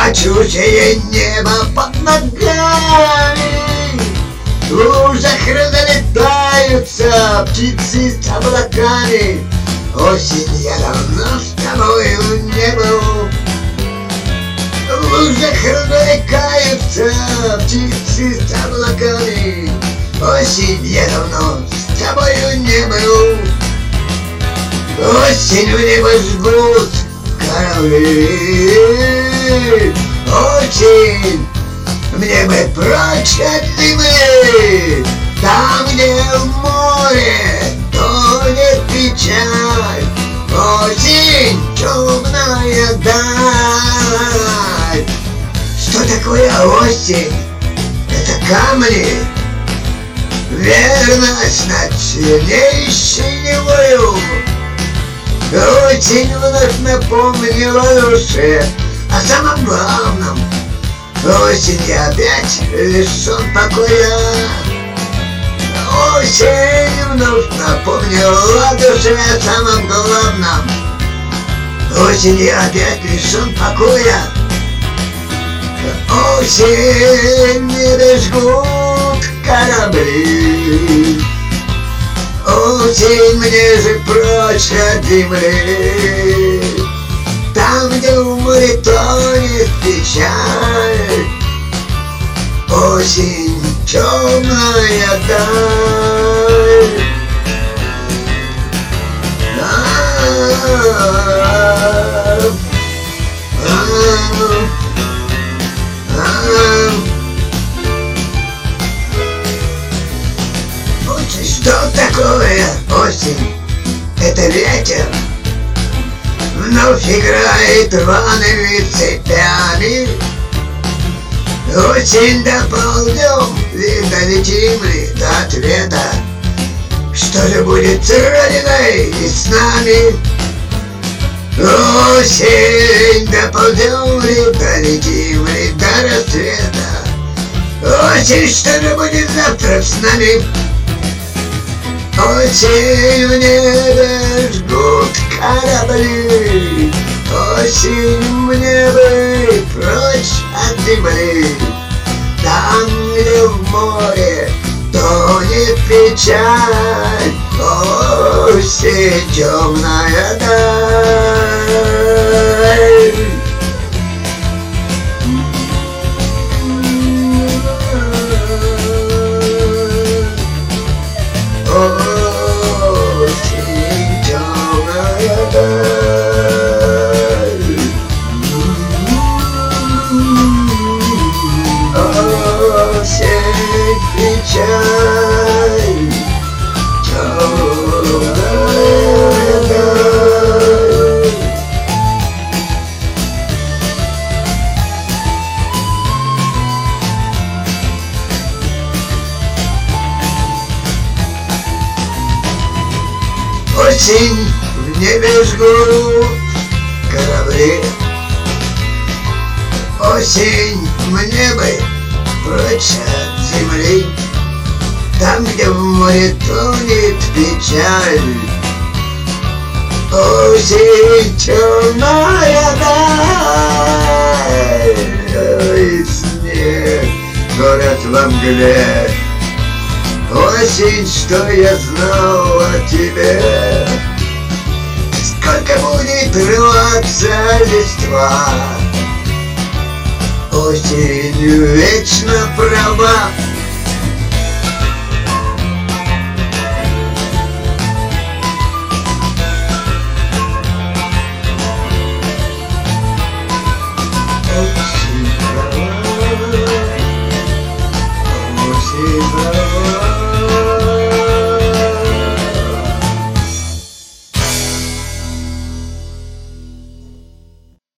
плачущее небо под ногами. В лужах разлетаются птицы с облаками. Осень, я давно с тобою не был. В лужах развлекаются птицы с облаками. Осень, я давно с тобою не был. Осень, в небо жгут корабли. Осень, мне бы прочь от земли, там, где в море тонет печаль. Осень, темная даль. Что такое осень? Это камни. Верность над сильнейшей невою. Осень вновь напомнила душе о самом главном. Осень, я опять лишен покоя. Осень вновь напомнила душе о самом главном. Осень, я опять лишен покоя. Осень, небе жгут корабли. Осень, мне же прочь от земли, там, где в море тонет печаль. Осень, темная даль. Что такое осень? Это ветер. Вновь играет рваными цепями. Осень, доползем и долетим ли до ответа? Что же будет с Родиной и с нами? Осень, доползем ли, долетим ли до рассвета? Осень, что же будет завтра с нами? Осень, в небе жгут корабли. Осень, мне бы прочь от земли, там, где в море тонет печаль. Осень, темная даль. Осень, темная даль. Осень, печаль, темная даль. Осень, в небе жгут корабли. Осень, мне бы прочь от земли, там, где в море тонет печаль. Осень, темная даль. И снег, город во мгле. Осень, что я знал о тебе. Сколько будет рваться листва. Осень вечно права. Осень.